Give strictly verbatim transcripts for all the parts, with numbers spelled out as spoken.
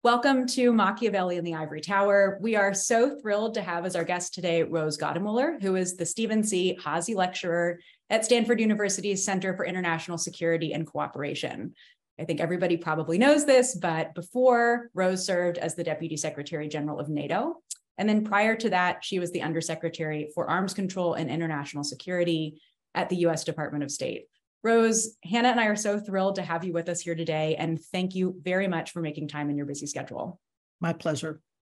Welcome to Machiavelli in the Ivory Tower. We are so thrilled to have as our guest today, Rose Gottemoeller, who is the Stephen C. Haase Lecturer at Stanford University's Center for International Security and Cooperation. I think everybody probably knows this, but before, Rose served as the Deputy Secretary General of NATO. And then prior to that, she was the Undersecretary for Arms Control and International Security at the U S Department of State. Rose, Hannah and I are so thrilled to have you with us here today, and thank you very much for making time in your busy schedule. My pleasure.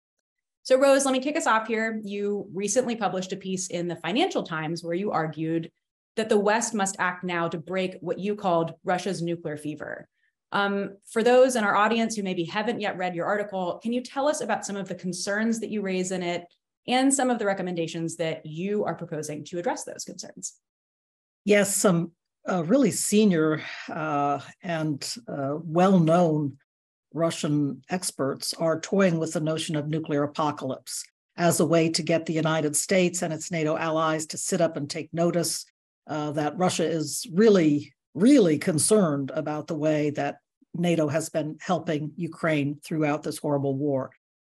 So Rose, let me kick us off here. You recently published a piece in the Financial Times where you argued that the West must act now to break what you called Russia's nuclear fever. Um, for those in our audience who maybe haven't yet read your article, can you tell us about some of the concerns that you raise in it and some of the recommendations that you are proposing to address those concerns? Yes, some Uh, really senior uh, and uh, well-known Russian experts are toying with the notion of nuclear apocalypse as a way to get the United States and its NATO allies to sit up and take notice uh, that Russia is really, really concerned about the way that NATO has been helping Ukraine throughout this horrible war.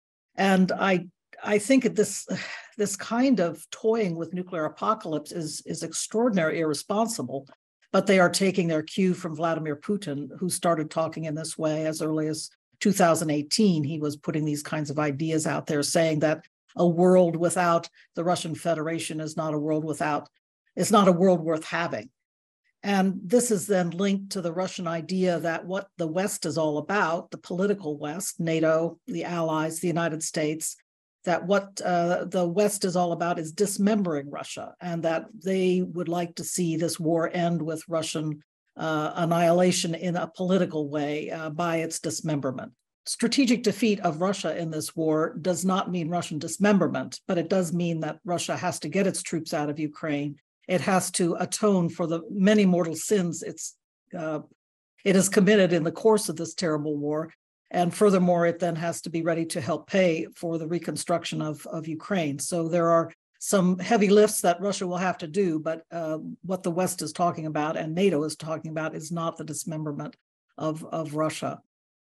And I I think this, this kind of toying with nuclear apocalypse is, is extraordinarily irresponsible. But they are taking their cue from Vladimir Putin, who started talking in this way as early as two thousand eighteen. He was putting these kinds of ideas out there, saying that a world without the Russian Federation is not a world without, is not a world worth having. And this is then linked to the Russian idea that what the West is all about, the political West, NATO, the allies, the United States, that what uh, the West is all about is dismembering Russia, and that they would like to see this war end with Russian uh, annihilation in a political way uh, by its dismemberment. Strategic defeat of Russia in this war does not mean Russian dismemberment, but it does mean that Russia has to get its troops out of Ukraine. It has to atone for the many mortal sins it's, uh, it has committed in the course of this terrible war. And furthermore, it then has to be ready to help pay for the reconstruction of, of Ukraine. So there are some heavy lifts that Russia will have to do, but uh, what the West is talking about and NATO is talking about is not the dismemberment of, of Russia.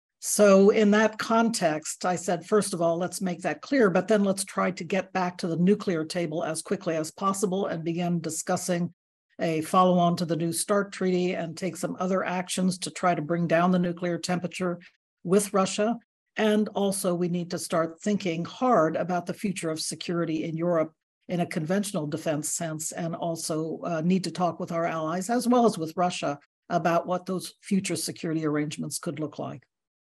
So in that context, I said, first of all, let's make that clear, but then let's try to get back to the nuclear table as quickly as possible and begin discussing a follow-on to the New START treaty and take some other actions to try to bring down the nuclear temperature with Russia. And also we need to start thinking hard about the future of security in Europe in a conventional defense sense, and also uh, need to talk with our allies as well as with Russia about what those future security arrangements could look like.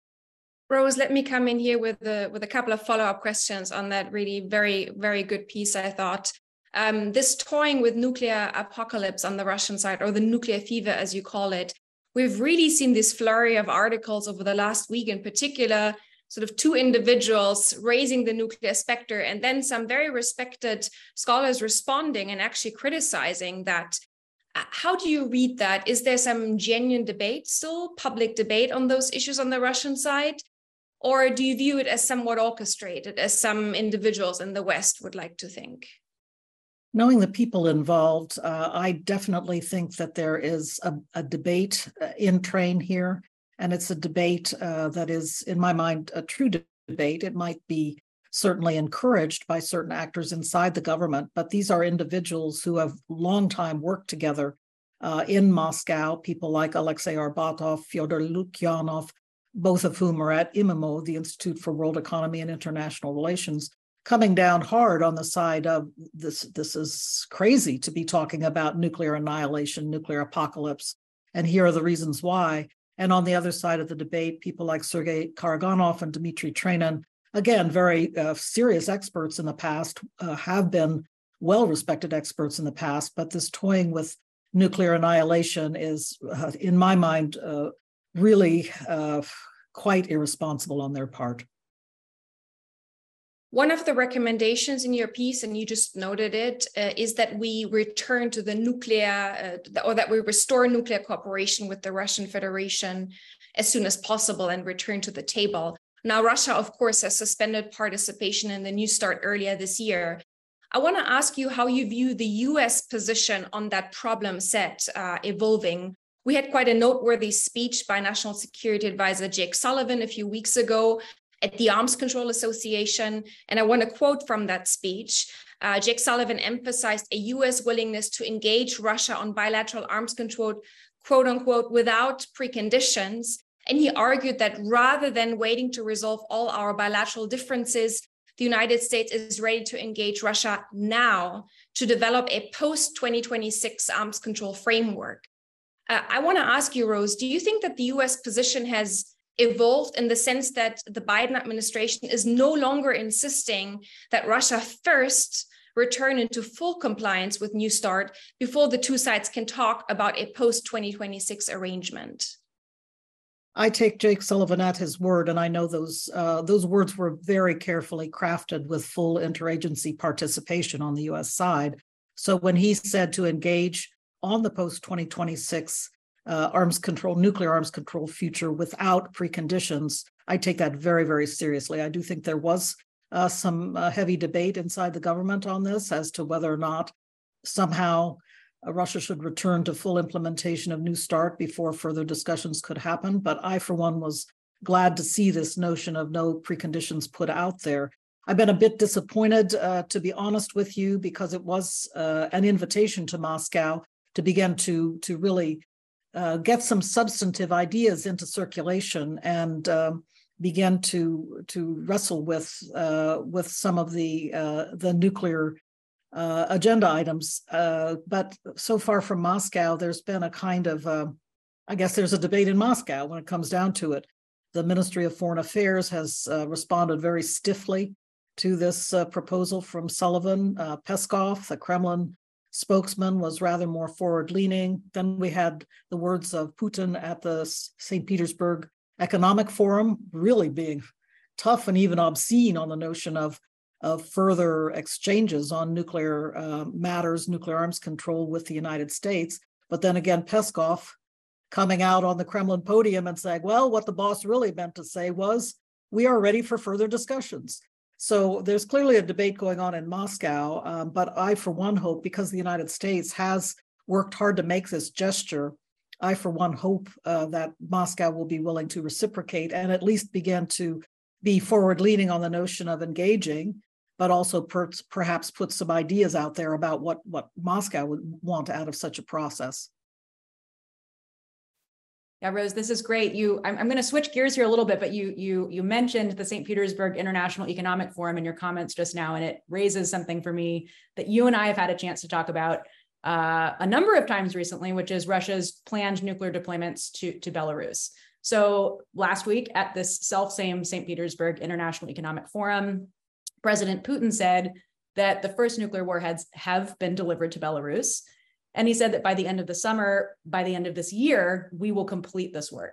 Rose, let me come in here with a, with a couple of follow-up questions on that really very, very good piece, I thought. Um, this toying with nuclear apocalypse on the Russian side, or the nuclear fever, as you call it, we've really seen this flurry of articles over the last week, in particular, sort of two individuals raising the nuclear specter, and then some very respected scholars responding and actually criticizing that. How do you read that? Is there some genuine debate still, public debate on those issues on the Russian side? Or do you view it as somewhat orchestrated, as some individuals in the West would like to think? Knowing the people involved, uh, I definitely think that there is a, a debate uh, in train here, and it's a debate uh, that is, in my mind, a true de- debate. It might be certainly encouraged by certain actors inside the government, but these are individuals who have long time worked together uh, in Moscow, people like Alexei Arbatov, Fyodor Lukyanov, both of whom are at I M M O, the Institute for World Economy and International Relations, coming down hard on the side of this, this is crazy to be talking about nuclear annihilation, nuclear apocalypse, and here are the reasons why. And on the other side of the debate, people like Sergei Karaganov and Dmitry Trenin, again, very uh, serious experts in the past, uh, have been well-respected experts in the past, but this toying with nuclear annihilation is, uh, in my mind, uh, really uh, quite irresponsible on their part. One of the recommendations in your piece, and you just noted it, uh, is that we return to the nuclear, uh, or that we restore nuclear cooperation with the Russian Federation as soon as possible and return to the table. Now, Russia, of course, has suspended participation in the New START earlier this year. I want to ask you how you view the U S position on that problem set uh, evolving. We had quite a noteworthy speech by National Security Advisor Jake Sullivan a few weeks ago, at the Arms Control Association. And I want to quote from that speech. Uh, Jake Sullivan emphasized a U S willingness to engage Russia on bilateral arms control, quote unquote, without preconditions. And he argued that rather than waiting to resolve all our bilateral differences, the United States is ready to engage Russia now to develop a post twenty twenty-six arms control framework. Uh, I want to ask you, Rose, do you think that the U S position has evolved in the sense that the Biden administration is no longer insisting that Russia first return into full compliance with New START before the two sides can talk about a post twenty twenty-six arrangement? I take Jake Sullivan at his word, and I know those uh, those words were very carefully crafted with full interagency participation on the U S side. So when he said to engage on the post twenty twenty-six uh, arms control, nuclear arms control future without preconditions, I take that very, very seriously. I do think there was uh, some uh, heavy debate inside the government on this as to whether or not somehow Uh, Russia should return to full implementation of New START before further discussions could happen. But I, for one, was glad to see this notion of no preconditions put out there. I've been a bit disappointed, uh, to be honest with you, because it was uh, an invitation to Moscow to begin to, to really uh, get some substantive ideas into circulation and um, begin to, to wrestle with, uh, with some of the, uh, the nuclear Uh, agenda items, uh, but so far from Moscow, there's been a kind of, uh, I guess there's a debate in Moscow when it comes down to it. The Ministry of Foreign Affairs has uh, responded very stiffly to this uh, proposal from Sullivan. Uh, Peskov, the Kremlin spokesman, was rather more forward-leaning. Then we had the words of Putin at the Saint Petersburg Economic Forum, really being tough and even obscene on the notion of of further exchanges on nuclear uh, matters, nuclear arms control with the United States. But then again, Peskov coming out on the Kremlin podium and saying, well, what the boss really meant to say was, we are ready for further discussions. So there's clearly a debate going on in Moscow, um, but I, for one, hope, because the United States has worked hard to make this gesture, I, for one, hope uh, that Moscow will be willing to reciprocate and at least begin to be forward-leaning on the notion of engaging, but also per perhaps put some ideas out there about what, what Moscow would want out of such a process. Yeah, Rose, this is great. You, I'm, I'm going to switch gears here a little bit, but you, you, you mentioned the Saint Petersburg International Economic Forum in your comments just now, and it raises something for me that you and I have had a chance to talk about uh, a number of times recently, which is Russia's planned nuclear deployments to, to Belarus. So last week at this self-same Saint Petersburg International Economic Forum, President Putin said that the first nuclear warheads have been delivered to Belarus. And he said that by the end of the summer, by the end of this year, we will complete this work.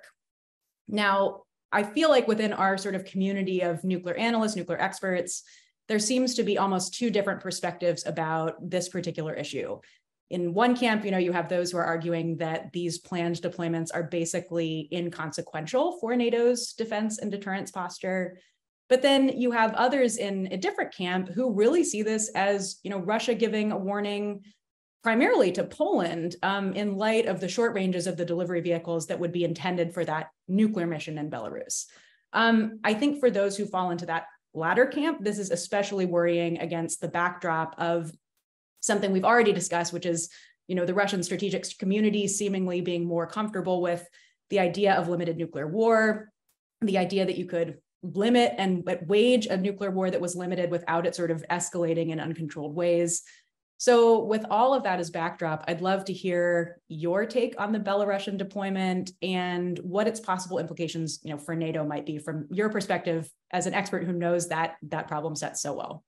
Now, I feel like within our sort of community of nuclear analysts, nuclear experts, there seems to be almost two different perspectives about this particular issue. In one camp, you know, you have those who are arguing that these planned deployments are basically inconsequential for NATO's defense and deterrence posture. But then you have others in a different camp who really see this as, you know, Russia giving a warning primarily to Poland um, in light of the short ranges of the delivery vehicles that would be intended for that nuclear mission in Belarus. Um, I think for those who fall into that latter camp, this is especially worrying against the backdrop of something we've already discussed, which is, you know, the Russian strategic community seemingly being more comfortable with the idea of limited nuclear war, the idea that you could limit and wage a nuclear war that was limited without it sort of escalating in uncontrolled ways. So with all of that as backdrop, I'd love to hear your take on the Belarusian deployment and what its possible implications, you know, for NATO might be from your perspective as an expert who knows that that problem set so well.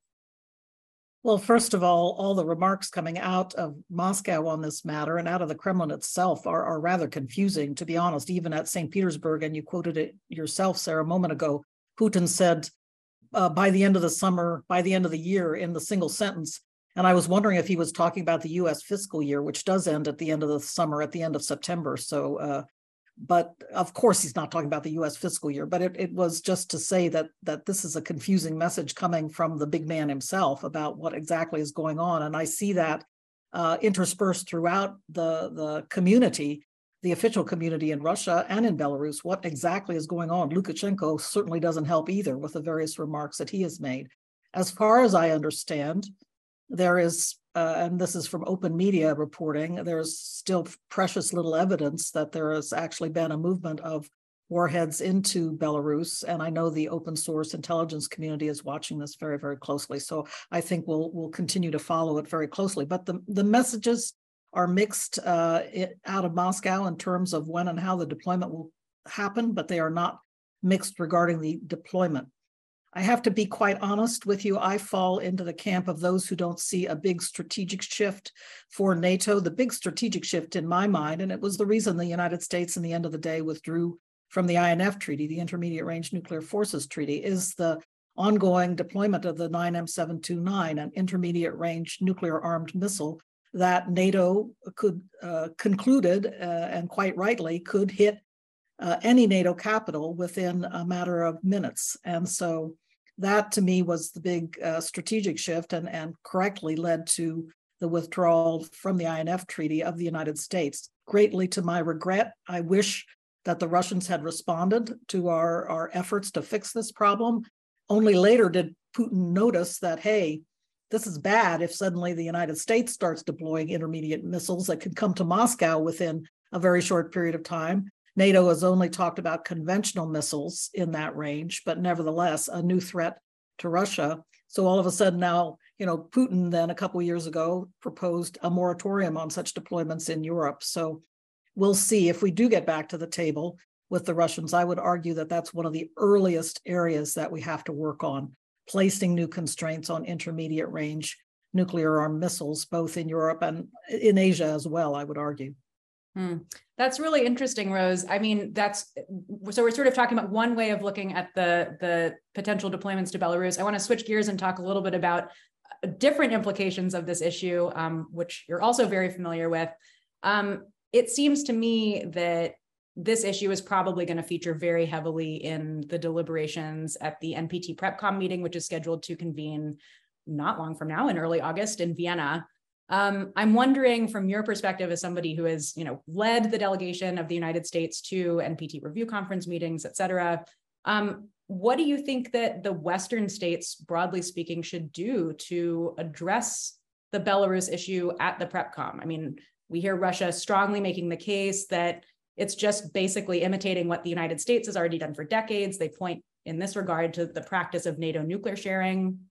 Well, first of all, all the remarks coming out of Moscow on this matter and out of the Kremlin itself are, are rather confusing, to be honest. Even at Saint Petersburg, and you quoted it yourself, Sarah, a moment ago, Putin said uh, by the end of the summer, by the end of the year, in the single sentence. And I was wondering if he was talking about the U S fiscal year, which does end at the end of the summer, at the end of September. So, uh, but of course, he's not talking about the U S fiscal year, but it, it was just to say that, that this is a confusing message coming from the big man himself about what exactly is going on. And I see that uh, interspersed throughout the, the community the official community in Russia and in Belarus what exactly is going on. Lukashenko certainly doesn't help either with the various remarks that he has made. As far as I understand, there is, uh, and this is from open media reporting, there's still precious little evidence that there has actually been a movement of warheads into Belarus. And I know the open source intelligence community is watching this very, very closely. So I think we'll, we'll continue to follow it very closely. But the, the messages are mixed uh, it, out of Moscow in terms of when and how the deployment will happen, but they are not mixed regarding the deployment. I have to be quite honest with you. I fall into the camp of those who don't see a big strategic shift for NATO. The big strategic shift in my mind, and it was the reason the United States in the end of the day withdrew from the I N F Treaty, the Intermediate Range Nuclear Forces Treaty, is the ongoing deployment of the nine M seven two nine, an intermediate range nuclear armed missile that NATO could uh, concluded, uh, and quite rightly, could hit uh, any NATO capital within a matter of minutes. And so that to me was the big uh, strategic shift, and, and correctly led to the withdrawal from the I N F Treaty of the United States. Greatly to my regret, I wish that the Russians had responded to our, our efforts to fix this problem. Only later did Putin notice that, hey, this is bad if suddenly the United States starts deploying intermediate missiles that could come to Moscow within a very short period of time. NATO has only talked about conventional missiles in that range, but nevertheless, a new threat to Russia. So all of a sudden now, you know, Putin then a couple of years ago proposed a moratorium on such deployments in Europe. So we'll see if we do get back to the table with the Russians. I would argue that that's one of the earliest areas that we have to work on, placing new constraints on intermediate range nuclear armed missiles, both in Europe and in Asia as well, I would argue. Hmm. That's really interesting, Rose. I mean, that's, so we're sort of talking about one way of looking at the, the potential deployments to Belarus. I want to switch gears and talk a little bit about different implications of this issue, um, which you're also very familiar with. Um, it seems to me that this issue is probably going to feature very heavily in the deliberations at the N P T PrepCom meeting, which is scheduled to convene not long from now in early August in Vienna. Um, I'm wondering, from your perspective as somebody who has, you know, led the delegation of the United States to N P T review conference meetings, et cetera, um, what do you think that the Western states, broadly speaking, should do to address the Belarus issue at the PrepCom? I mean, we hear Russia strongly making the case that it's just basically imitating what the United States has already done for decades. They point in this regard to the practice of NATO nuclear sharing.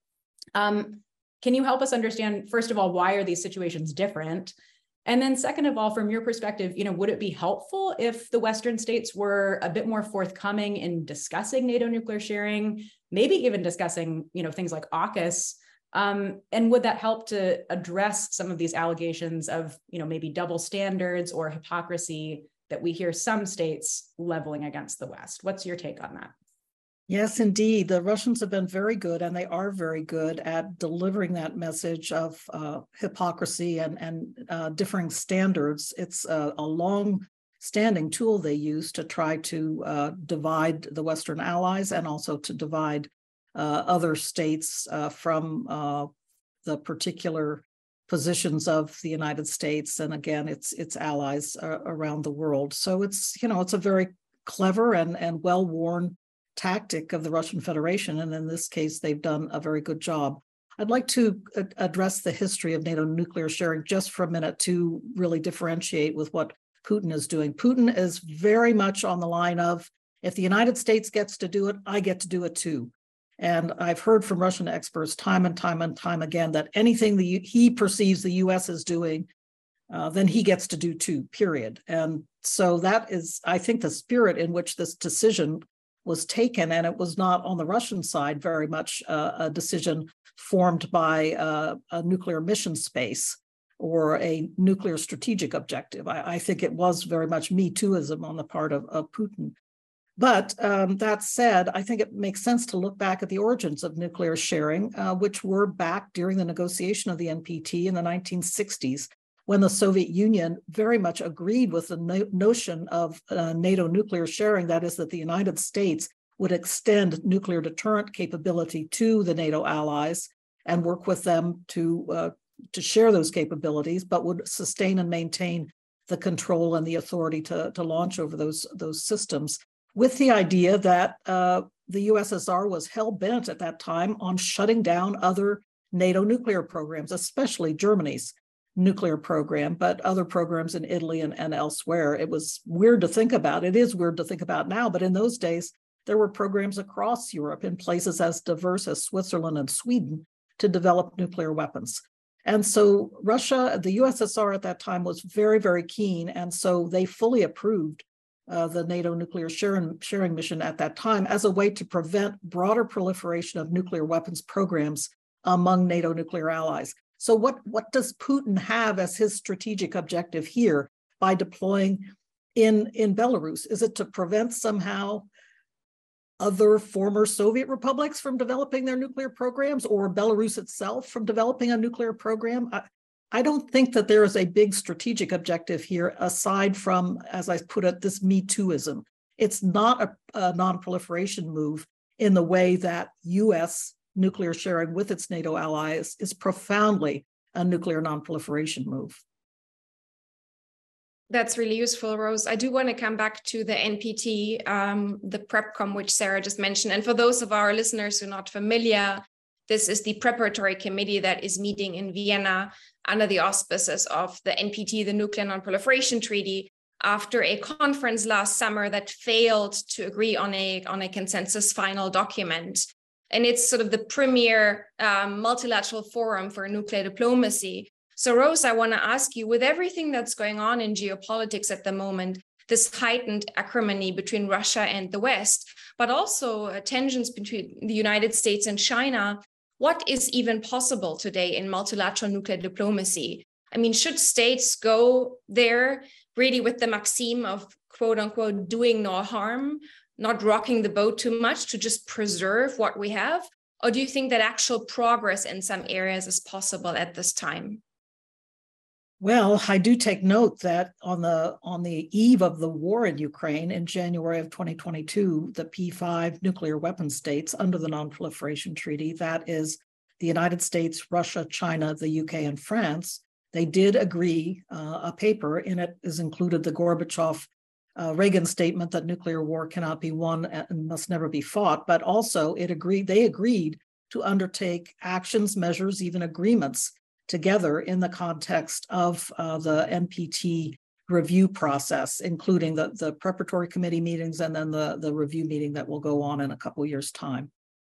Um, Can you help us understand, first of all, why are these situations different? And then second of all, from your perspective, you know, would it be helpful if the Western states were a bit more forthcoming in discussing NATO nuclear sharing, maybe even discussing, you know, things like AUKUS? Um, and would that help to address some of these allegations of, you know, maybe double standards or hypocrisy that we hear some states leveling against the West? What's your take on that? Yes, indeed. The Russians have been very good, and they are very good at delivering that message of uh, hypocrisy and, and uh, differing standards. It's a, a long-standing tool they use to try to uh, divide the Western allies and also to divide uh, other states uh, from uh, the particular positions of the United States, and again, its its allies uh, around the world. So it's, you know, it's a very clever and, and well-worn tactic of the Russian Federation, and in this case, they've done a very good job. I'd like to a- address the history of NATO nuclear sharing just for a minute to really differentiate with what Putin is doing. Putin is very much on the line of, if the United States gets to do it, I get to do it too. And I've heard from Russian experts time and time and time again that anything the, he perceives the U S is doing, uh, then he gets to do too, period. And so that is, I think, the spirit in which this decision was taken, and it was not on the Russian side very much uh, a decision formed by uh, a nuclear mission space or a nuclear strategic objective. I, I think it was very much Me Tooism on the part of, of Putin. But um, that said, I think it makes sense to look back at the origins of nuclear sharing, uh, which were back during the negotiation of the N P T in the nineteen sixties, when the Soviet Union very much agreed with the no- notion of uh, NATO nuclear sharing, that is, that the United States would extend nuclear deterrent capability to the NATO allies and work with them to, uh, to share those capabilities, but would sustain and maintain the control and the authority to, to launch over those, those systems, with the idea that uh, the U S S R was hell-bent at that time on shutting down other NATO nuclear programs, especially Germany's nuclear program, but other programs in Italy and, and elsewhere. It was weird to think about. It is weird to think about now, but in those days, there were programs across Europe in places as diverse as Switzerland and Sweden to develop nuclear weapons. And so Russia, the U S S R at that time was very, very keen. And so they fully approved uh, the NATO nuclear sharing, sharing mission at that time as a way to prevent broader proliferation of nuclear weapons programs among NATO nuclear allies. So what, what does Putin have as his strategic objective here by deploying in, in Belarus? Is it to prevent somehow other former Soviet republics from developing their nuclear programs, or Belarus itself from developing a nuclear program? I, I don't think that there is a big strategic objective here, aside from, as I put it, this Me Tooism. It's not a, a non-proliferation move in the way that U S nuclear sharing with its NATO allies is profoundly a nuclear non-proliferation move. That's really useful, Rose. I do want to come back to the N P T, um, the PrepCom, which Sarah just mentioned. And for those of our listeners who are not familiar, this is the preparatory committee that is meeting in Vienna under the auspices of the N P T, the Nuclear Non-Proliferation Treaty, after a conference last summer that failed to agree on a, on a consensus final document. And it's sort of the premier um, multilateral forum for nuclear diplomacy. So Rose, I want to ask you, with everything that's going on in geopolitics at the moment, this heightened acrimony between Russia and the West, but also uh, tensions between the United States and China, what is even possible today in multilateral nuclear diplomacy? I mean, should states go there really with the maxim of quote unquote doing no harm, not rocking the boat too much to just preserve what we have? Or do you think that actual progress in some areas is possible at this time? Well, I do take note that on the on the eve of the war in Ukraine in January of twenty twenty-two, the P five nuclear weapon states under the Non-Proliferation Treaty, that is the United States, Russia, China, the U K, and France, they did agree uh, a paper. In it is included the Gorbachev uh, Reagan statement that nuclear war cannot be won and must never be fought, but also it agreed, they agreed to undertake actions, measures, even agreements together in the context of uh, the N P T review process, including the, the preparatory committee meetings and then the, the review meeting that will go on in a couple of years' time.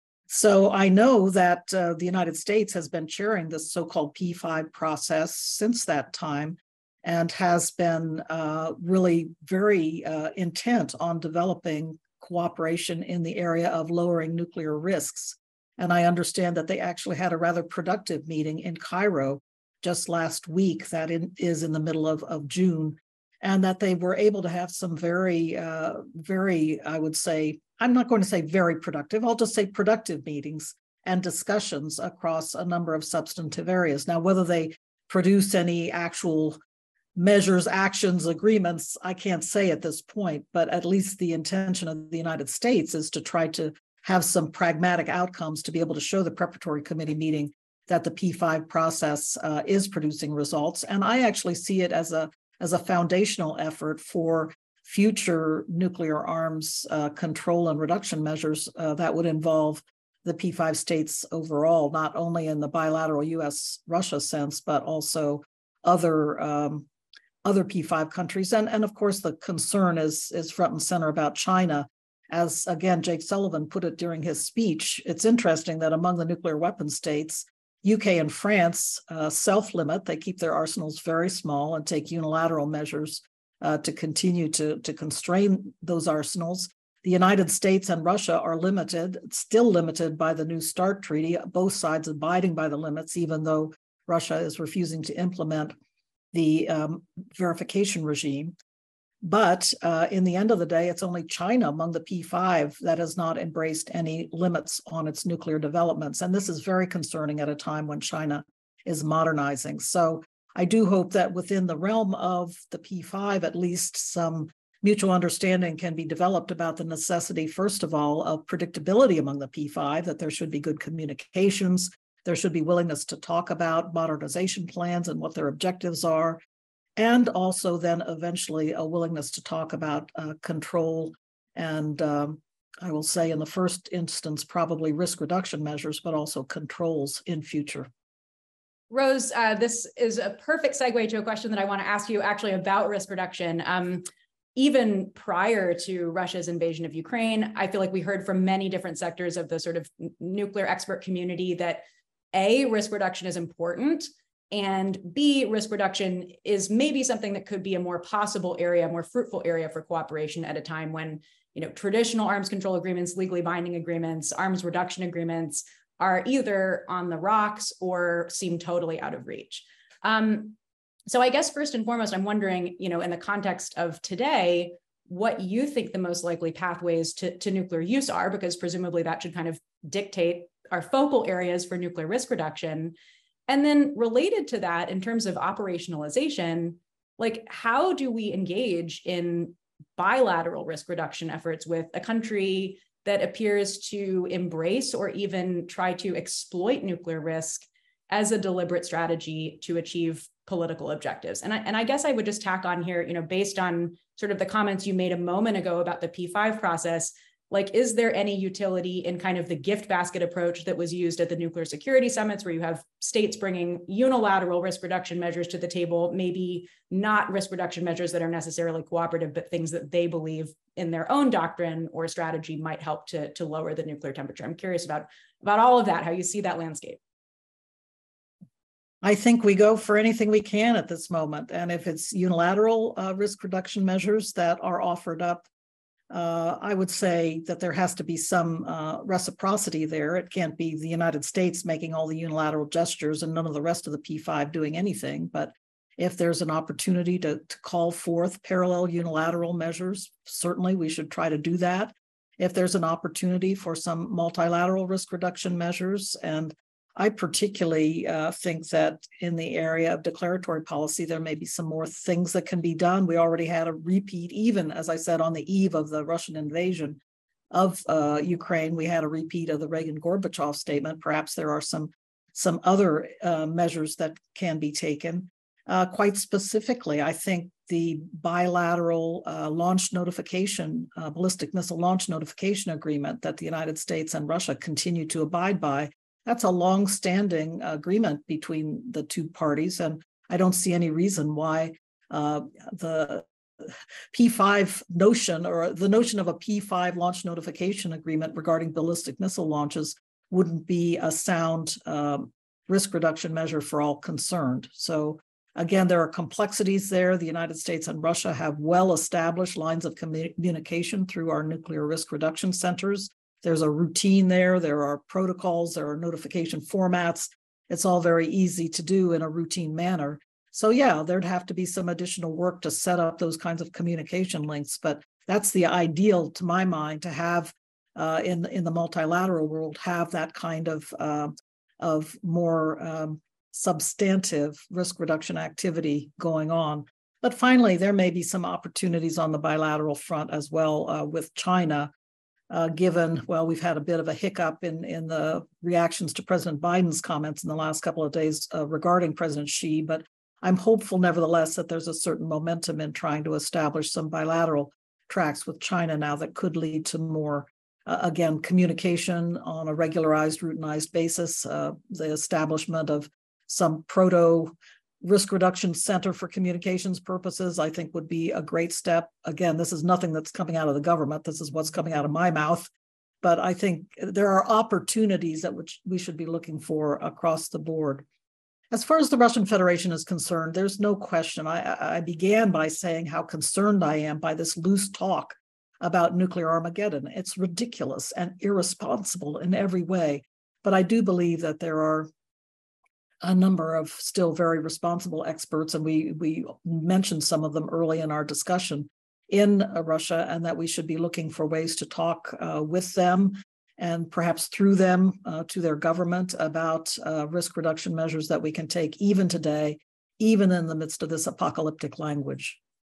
So I know that uh, the United States has been chairing this so-called P five process since that time and has been uh, really very uh, intent on developing cooperation in the area of lowering nuclear risks. And I understand that they actually had a rather productive meeting in Cairo just last week that in, is in the middle of, of June, and that they were able to have some very, uh, very, I would say, I'm not going to say very productive, I'll just say productive meetings and discussions across a number of substantive areas. Now, whether they produce any actual measures, actions, agreements, I can't say at this point, but at least the intention of the United States is to try to have some pragmatic outcomes to be able to show the preparatory committee meeting that the P five process uh, is producing results. And I actually see it as a, as a foundational effort for future nuclear arms uh, control and reduction measures uh, that would involve the P five states overall, not only in the bilateral U S Russia sense, but also other um, other P five countries. And, and of course, the concern is, is front and center about China. As, again, Jake Sullivan put it during his speech, it's interesting that among the nuclear weapon states, U K and France uh, self-limit. They keep their arsenals very small and take unilateral measures uh, to continue to, to constrain those arsenals. The United States and Russia are limited, still limited by the New START treaty, both sides abiding by the limits, even though Russia is refusing to implement the um, verification regime. But uh, in the end of the day, it's only China among the P five that has not embraced any limits on its nuclear developments. And this is very concerning at a time when China is modernizing. So I do hope that within the realm of the P five, at least some mutual understanding can be developed about the necessity, first of all, of predictability among the P five, that there should be good communications, there should be willingness to talk about modernization plans and what their objectives are. and also then eventually a willingness to talk about uh, control and um, I will say in the first instance, probably risk reduction measures, but also controls in future. Rose, uh, this is a perfect segue to a question that I want to ask you actually about risk reduction. Um, even prior to Russia's invasion of Ukraine, I feel like we heard from many different sectors of the sort of nuclear expert community that A, risk reduction is important, and B, risk reduction is maybe something that could be a more possible area, more fruitful area for cooperation at a time when, you know, traditional arms control agreements, legally binding agreements, arms reduction agreements are either on the rocks or seem totally out of reach. Um, so I guess first and foremost, I'm wondering, you know, in the context of today, what you think the most likely pathways to, to nuclear use are, because presumably that should kind of dictate our focal areas for nuclear risk reduction. And then related to that, in terms of operationalization, like how do we engage in bilateral risk reduction efforts with a country that appears to embrace or even try to exploit nuclear risk as a deliberate strategy to achieve political objectives? And I, and I guess I would just tack on here, you know, based on sort of the comments you made a moment ago about the P five process, like, is there any utility in kind of the gift basket approach that was used at the nuclear security summits, where you have states bringing unilateral risk reduction measures to the table, maybe not risk reduction measures that are necessarily cooperative, but things that they believe in their own doctrine or strategy might help to, to lower the nuclear temperature? I'm curious about, about all of that, how you see that landscape. I think we go for anything we can at this moment. And if it's unilateral uh, risk reduction measures that are offered up, uh, I would say that there has to be some uh, reciprocity there. It can't be the United States making all the unilateral gestures and none of the rest of the P five doing anything. But if there's an opportunity to, to call forth parallel unilateral measures, certainly we should try to do that. If there's an opportunity for some multilateral risk reduction measures, and I particularly uh, think that in the area of declaratory policy, there may be some more things that can be done. We already had a repeat, even as I said, on the eve of the Russian invasion of uh, Ukraine, we had a repeat of the Reagan-Gorbachev statement. Perhaps there are some, some other uh, measures that can be taken. Uh, quite specifically, I think the bilateral uh, launch notification, uh, ballistic missile launch notification agreement that the United States and Russia continue to abide by, that's a long-standing agreement between the two parties, and I don't see any reason why uh, the P five notion, or the notion of a P five launch notification agreement regarding ballistic missile launches, wouldn't be a sound um, risk reduction measure for all concerned. So again, there are complexities there. The United States and Russia have well-established lines of communication through our nuclear risk reduction centers. There's a routine there, there are protocols, there are notification formats. It's all very easy to do in a routine manner. So yeah, there'd have to be some additional work to set up those kinds of communication links, but that's the ideal, to my mind, to have uh, in, in the multilateral world, have that kind of, uh, of more um, substantive risk reduction activity going on. But finally, there may be some opportunities on the bilateral front as well uh, with China. Uh, given, well, we've had a bit of a hiccup in, in the reactions to President Biden's comments in the last couple of days uh, regarding President Xi, but I'm hopeful, nevertheless, that there's a certain momentum in trying to establish some bilateral tracks with China now that could lead to more, uh, again, communication on a regularized, routinized basis, uh, the establishment of some proto risk reduction center for communications purposes, I think would be a great step. Again, this is nothing that's coming out of the government. This is what's coming out of my mouth. But I think there are opportunities that which we should be looking for across the board. As far as the Russian Federation is concerned, there's no question. I, I began by saying how concerned I am by this loose talk about nuclear Armageddon. It's ridiculous and irresponsible in every way. But I do believe that there are a number of still very responsible experts, and we, we mentioned some of them early in our discussion in uh, Russia, and that we should be looking for ways to talk uh, with them and perhaps through them uh, to their government about uh, risk reduction measures that we can take even today, even in the midst of this apocalyptic language.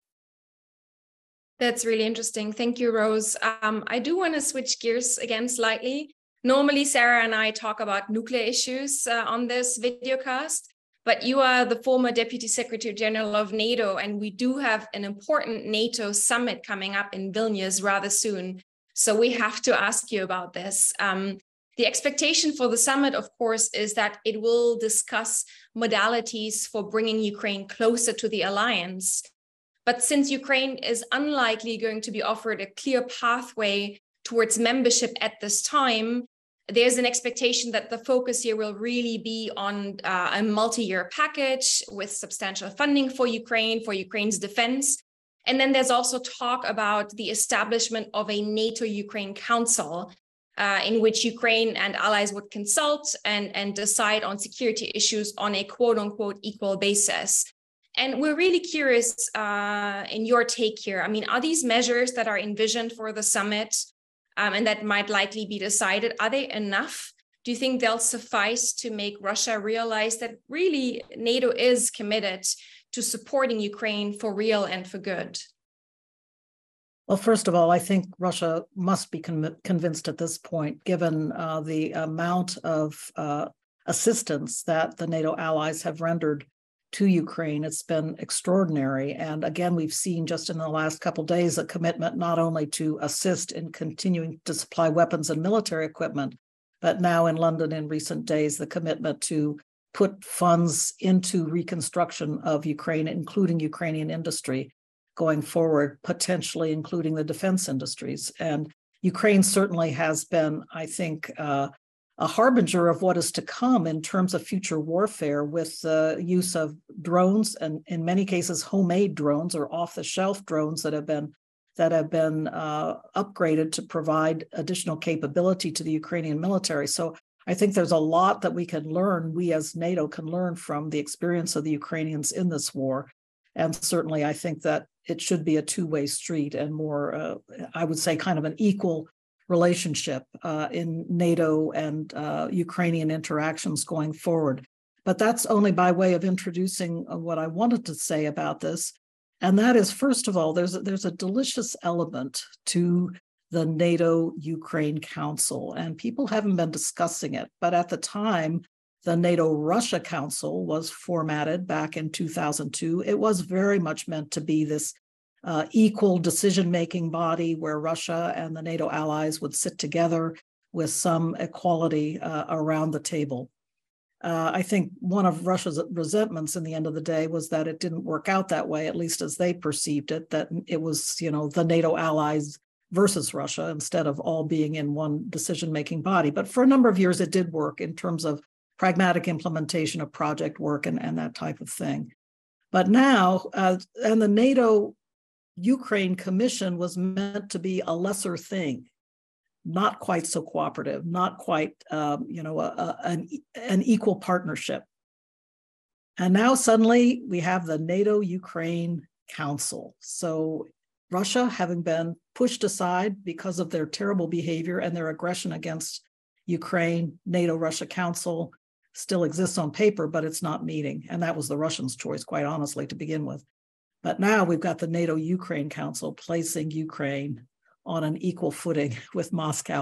That's really interesting. Thank you, Rose. Um, I do want to switch gears again slightly. Normally, Sarah and I talk about nuclear issues uh, on this videocast, but you are the former Deputy Secretary General of NATO, and we do have an important NATO summit coming up in Vilnius rather soon. So we have to ask you about this. Um, the expectation for the summit, of course, is that it will discuss modalities for bringing Ukraine closer to the alliance. But since Ukraine is unlikely going to be offered a clear pathway towards membership at this time, there's an expectation that the focus here will really be on uh, a multi-year package with substantial funding for Ukraine, for Ukraine's defense. And then there's also talk about the establishment of a NATO-Ukraine Council, uh, in which Ukraine and allies would consult and, and decide on security issues on a quote-unquote equal basis. And we're really curious uh, in your take here. I mean, are these measures that are envisioned for the summit um, and that might likely be decided, are they enough? Do you think they'll suffice to make Russia realize that really NATO is committed to supporting Ukraine for real and for good? Well, first of all, I think Russia must be con- convinced at this point, given uh, the amount of uh, assistance that the NATO allies have rendered to Ukraine. It's been extraordinary. And again, we've seen just in the last couple of days a commitment not only to assist in continuing to supply weapons and military equipment, but now in London in recent days, the commitment to put funds into reconstruction of Ukraine, including Ukrainian industry going forward, potentially including the defense industries. And Ukraine certainly has been, I think, uh, a harbinger of what is to come in terms of future warfare with the use of drones, and in many cases homemade drones or off-the-shelf drones that have been that have been uh, upgraded to provide additional capability to the Ukrainian military. So I think there's a lot that we can learn, we as NATO can learn from the experience of the Ukrainians in this war. And certainly I think that it should be a two-way street and more, uh, I would say, kind of an equal relationship uh, in NATO and uh, Ukrainian interactions going forward. But that's only by way of introducing what I wanted to say about this. And that is, first of all, there's a, there's a delicious element to the NATO-Ukraine Council, and people haven't been discussing it. But at the time, the NATO-Russia Council was formatted back in two thousand two. It was very much meant to be this Uh, equal decision-making body where Russia and the NATO allies would sit together with some equality uh, around the table. Uh, I think one of Russia's resentments in the end of the day was that it didn't work out that way, at least as they perceived it, that it was, you know, the NATO allies versus Russia instead of all being in one decision-making body. But for a number of years, it did work in terms of pragmatic implementation of project work and, and that type of thing. But now, uh, and the NATO Ukraine Commission was meant to be a lesser thing, not quite so cooperative, not quite, um, you know, a, a, an, an equal partnership. And now suddenly we have the NATO-Ukraine Council. So Russia, having been pushed aside because of their terrible behavior and their aggression against Ukraine, NATO-Russia Council still exists on paper, but it's not meeting. And that was the Russians' choice, quite honestly, to begin with. But now we've got the NATO-Ukraine Council placing Ukraine on an equal footing with Moscow.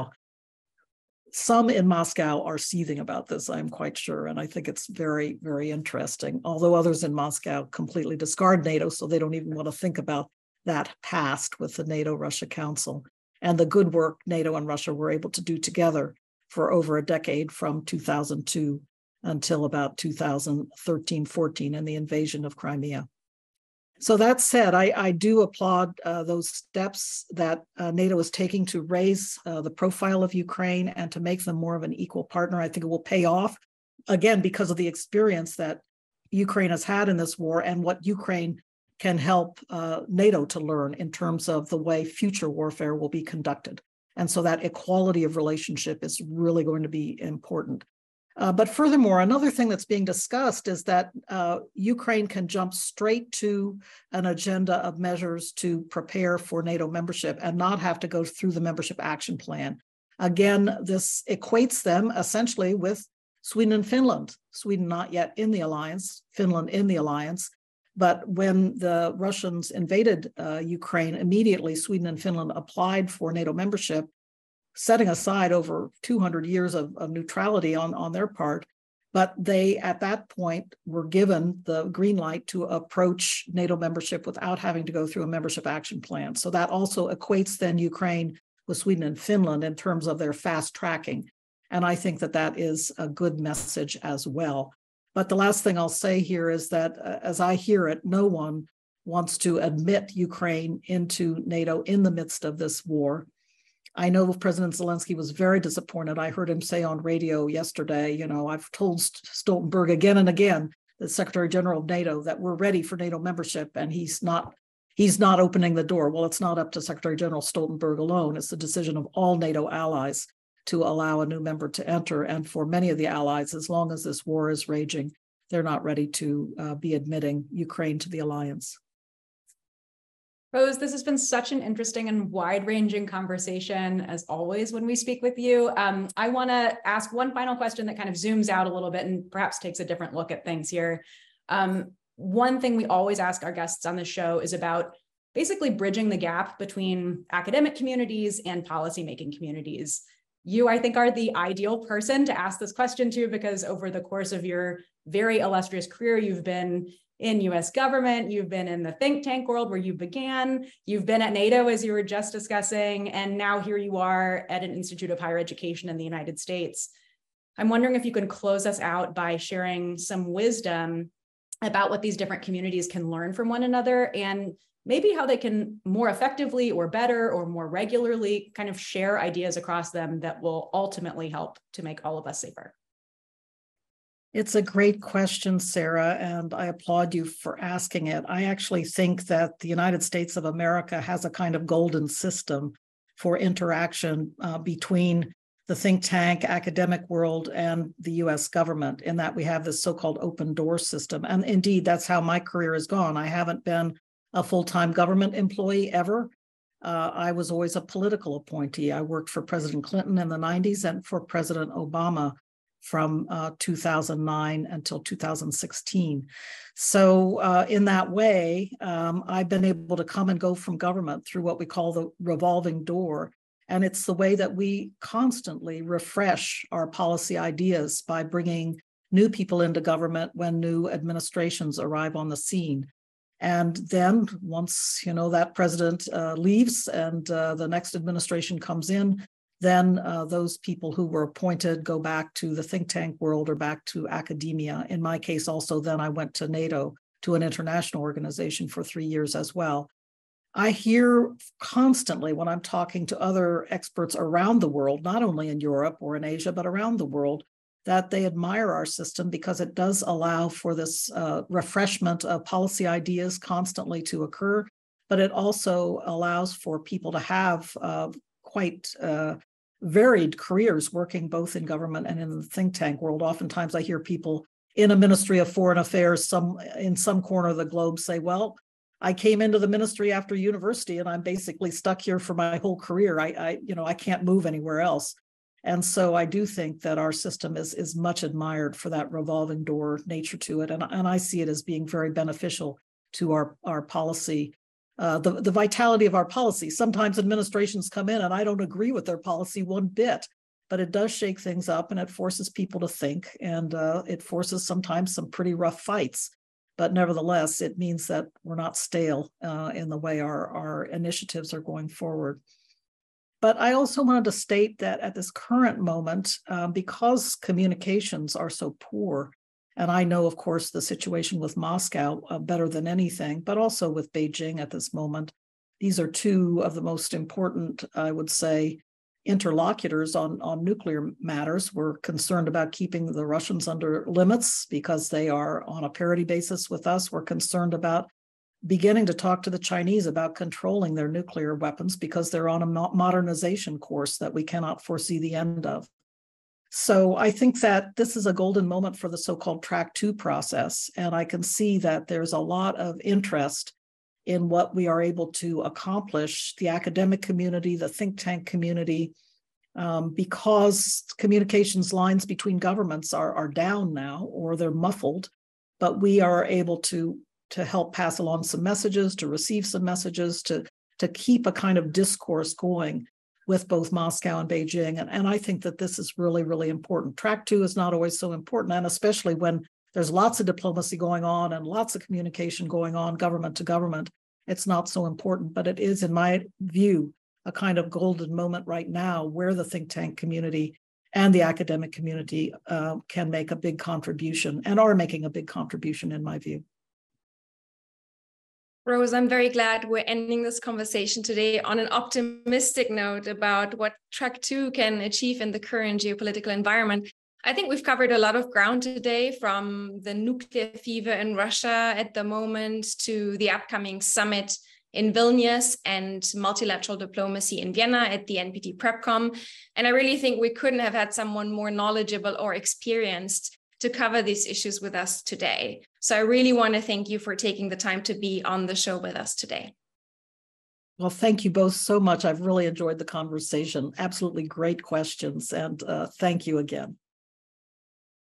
Some in Moscow are seething about this, I'm quite sure, and I think it's very, very interesting, although others in Moscow completely discard NATO, so they don't even want to think about that past with the NATO-Russia Council and the good work NATO and Russia were able to do together for over a decade from two thousand two until about two thousand thirteen fourteen and the invasion of Crimea. So that said, I, I do applaud uh, those steps that uh, NATO is taking to raise uh, the profile of Ukraine and to make them more of an equal partner. I think it will pay off, again, because of the experience that Ukraine has had in this war and what Ukraine can help uh, NATO to learn in terms of the way future warfare will be conducted. And so that equality of relationship is really going to be important. Uh, but furthermore, another thing that's being discussed is that uh, Ukraine can jump straight to an agenda of measures to prepare for NATO membership and not have to go through the membership action plan. Again, this equates them essentially with Sweden and Finland. Sweden not yet in the alliance, Finland in the alliance. But when the Russians invaded uh, Ukraine, immediately Sweden and Finland applied for NATO membership, setting aside over two hundred years of, of neutrality on, on their part. But they, at that point, were given the green light to approach NATO membership without having to go through a membership action plan. So that also equates then Ukraine with Sweden and Finland in terms of their fast tracking. And I think that that is a good message as well. But the last thing I'll say here is that, uh, as I hear it, no one wants to admit Ukraine into NATO in the midst of this war. I know President Zelensky was very disappointed. I heard him say on radio yesterday, you know, I've told Stoltenberg again and again, the Secretary General of NATO, that we're ready for NATO membership, and he's not he's not opening the door. Well, it's not up to Secretary General Stoltenberg alone. It's the decision of all NATO allies to allow a new member to enter. And for many of the allies, as long as this war is raging, they're not ready to uh, be admitting Ukraine to the alliance. Rose, this has been such an interesting and wide-ranging conversation, as always, when we speak with you. Um, I want to ask one final question that kind of zooms out a little bit and perhaps takes a different look at things here. Um, one thing we always ask our guests on the show is about basically bridging the gap between academic communities and policymaking communities. You, I think, are the ideal person to ask this question to, because over the course of your very illustrious career, you've been in U S government, you've been in the think tank world where you began, you've been at NATO, as you were just discussing, and now here you are at an Institute of Higher Education in the United States. I'm wondering if you can close us out by sharing some wisdom about what these different communities can learn from one another, and maybe how they can more effectively or better or more regularly kind of share ideas across them that will ultimately help to make all of us safer. It's a great question, Sarah, and I applaud you for asking it. I actually think that the United States of America has a kind of golden system for interaction uh, between the think tank, academic world, and the U S government, in that we have this so-called open door system. And indeed, that's how my career has gone. I haven't been a full-time government employee ever. Uh, I was always a political appointee. I worked for President Clinton in the nineties and for President Obama from uh, two thousand nine until two thousand sixteen. So uh, in that way, um, I've been able to come and go from government through what we call the revolving door. And it's the way that we constantly refresh our policy ideas by bringing new people into government when new administrations arrive on the scene. And then once, you know, that president uh, leaves and uh, the next administration comes in, then uh, those people who were appointed go back to the think tank world or back to academia. In my case, also, then I went to NATO, to an international organization for three years as well. I hear constantly when I'm talking to other experts around the world, not only in Europe or in Asia, but around the world, that they admire our system because it does allow for this uh, refreshment of policy ideas constantly to occur, but it also allows for people to have uh, quite uh, varied careers working both in government and in the think tank world. Oftentimes I hear people in a Ministry of Foreign Affairs some in some corner of the globe say, well, I came into the ministry after university and I'm basically stuck here for my whole career. I, I you know, I can't move anywhere else. And so I do think that our system is, is much admired for that revolving door nature to it. And, and I see it as being very beneficial to our, our policy, uh, the, the vitality of our policy. Sometimes administrations come in and I don't agree with their policy one bit, but it does shake things up and it forces people to think, and uh, it forces sometimes some pretty rough fights. But nevertheless, it means that we're not stale uh, in the way our, our initiatives are going forward. But I also wanted to state that at this current moment, um, because communications are so poor, and I know, of course, the situation with Moscow uh, better than anything, but also with Beijing at this moment, these are two of the most important, I would say, interlocutors on, on nuclear matters. We're concerned about keeping the Russians under limits because they are on a parity basis with us. We're concerned about beginning to talk to the Chinese about controlling their nuclear weapons because they're on a modernization course that we cannot foresee the end of. So I think that this is a golden moment for the so-called track two process. And I can see that there's a lot of interest in what we are able to accomplish, the academic community, the think tank community, um, because communications lines between governments are, are down now, or they're muffled, but we are able to, to help pass along some messages, to receive some messages, to, to keep a kind of discourse going with both Moscow and Beijing. And, and I think that this is really, really important. Track two is not always so important, and especially when there's lots of diplomacy going on and lots of communication going on, government to government, it's not so important. But it is, in my view, a kind of golden moment right now where the think tank community and the academic community uh, can make a big contribution and are making a big contribution, in my view. Rose, I'm very glad we're ending this conversation today on an optimistic note about what Track two can achieve in the current geopolitical environment. I think we've covered a lot of ground today, from the nuclear fever in Russia at the moment to the upcoming summit in Vilnius and multilateral diplomacy in Vienna at the N P T PrepCom. And I really think we couldn't have had someone more knowledgeable or experienced to cover these issues with us today. So I really want to thank you for taking the time to be on the show with us today. Well, thank you both so much. I've really enjoyed the conversation. Absolutely great questions. And uh, thank you again.